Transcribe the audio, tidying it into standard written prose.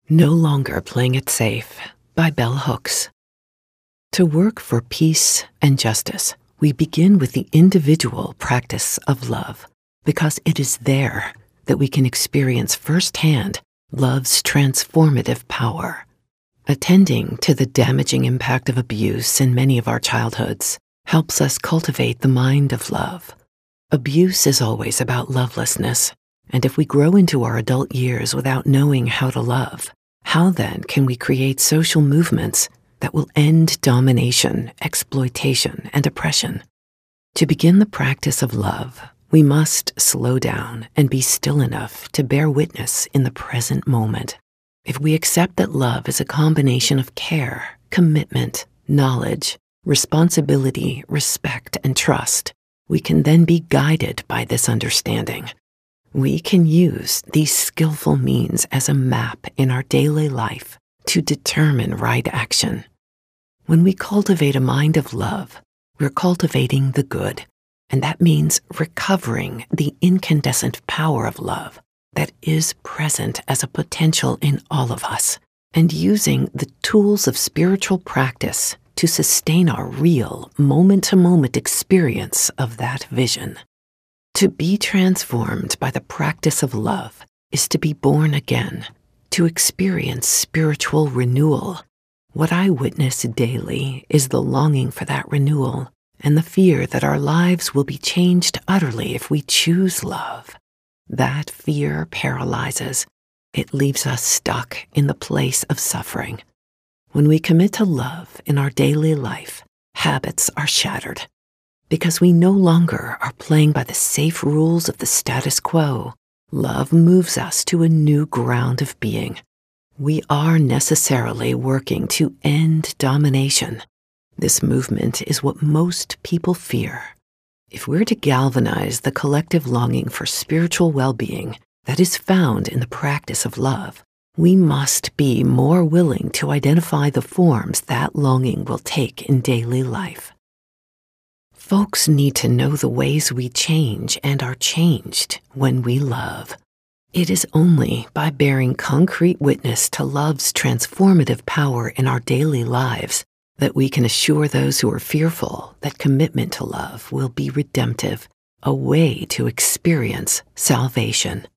No Longer Playing It Safe by Bell Hooks. To work for peace and justice, we begin with the individual practice of love, because it is there that we can experience firsthand love's transformative power. Attending to the damaging impact of abuse in many of our childhoods helps us cultivate the mind of love. Abuse is always about lovelessness, and if we grow into our adult years without knowing how to love, how then can we create social movements that will end domination, exploitation, and oppression? To begin the practice of love, we must slow down and be still enough to bear witness in the present moment. If we accept that love is a combination of care, commitment, knowledge, responsibility, respect, and trust, we can then be guided by this understanding. We can use these skillful means as a map in our daily life to determine right action. When we cultivate a mind of love, we're cultivating the good, and that means recovering the incandescent power of love that is present as a potential in all of us, and using the tools of spiritual practice to sustain our real moment-to-moment experience of that vision. To be transformed by the practice of love is to be born again, to experience spiritual renewal. What I witness daily is the longing for that renewal and the fear that our lives will be changed utterly if we choose love. That fear paralyzes. It leaves us stuck in the place of suffering. When we commit to love in our daily life, habits are shattered. Because we no longer are playing by the safe rules of the status quo, love moves us to a new ground of being. We are necessarily working to end domination. This movement is what most people fear. If we're to galvanize the collective longing for spiritual well-being that is found in the practice of love, we must be more willing to identify the forms that longing will take in daily life. Folks need to know the ways we change and are changed when we love. It is only by bearing concrete witness to love's transformative power in our daily lives that we can assure those who are fearful that commitment to love will be redemptive, a way to experience salvation.